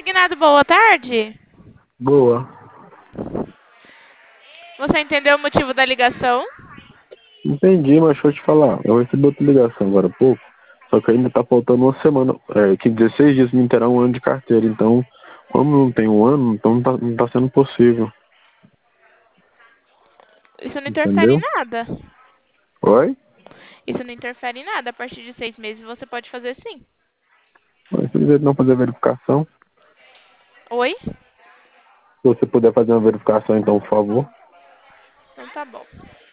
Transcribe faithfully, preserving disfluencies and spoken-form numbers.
Consignado, boa tarde. Boa. Você entendeu o motivo da ligação? Entendi, mas deixa eu te falar. Eu recebi outra ligação agora há pouco, só que ainda tá faltando uma semana, é, que dezesseis dias me interar um ano de carteira. Então, como não tem um ano, então não tá, não tá sendo possível. Isso não interfere em Entendeu? nada. Oi? Isso não interfere em nada. A partir de seis meses você pode fazer sim. Mas se você não fazer a verificação, Oi? se você puder fazer uma verificação, então, por favor. Então tá bom.